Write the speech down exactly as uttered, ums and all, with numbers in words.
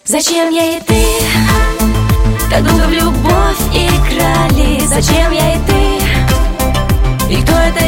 Зачем я и ты так долго в любовь играли? Зачем я и ты? И кто это